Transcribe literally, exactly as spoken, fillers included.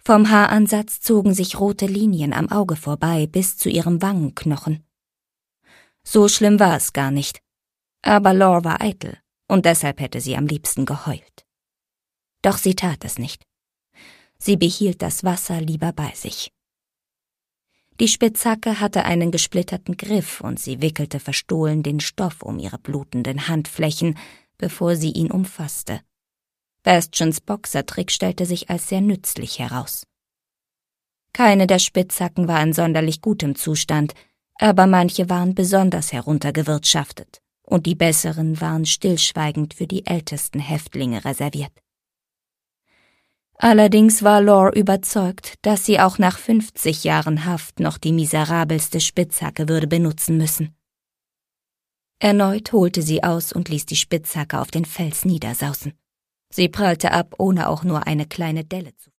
Vom Haaransatz zogen sich rote Linien am Auge vorbei bis zu ihrem Wangenknochen. So schlimm war es gar nicht, aber Lore war eitel und deshalb hätte sie am liebsten geheult. Doch sie tat es nicht. Sie behielt das Wasser lieber bei sich. Die Spitzhacke hatte einen gesplitterten Griff und sie wickelte verstohlen den Stoff um ihre blutenden Handflächen, bevor sie ihn umfasste. Bastions Boxertrick stellte sich als sehr nützlich heraus. Keine der Spitzhacken war in sonderlich gutem Zustand, aber manche waren besonders heruntergewirtschaftet und die besseren waren stillschweigend für die ältesten Häftlinge reserviert. Allerdings war Lore überzeugt, dass sie auch nach fünfzig Jahren Haft noch die miserabelste Spitzhacke würde benutzen müssen. Erneut holte sie aus und ließ die Spitzhacke auf den Fels niedersausen. Sie prallte ab, ohne auch nur eine kleine Delle zu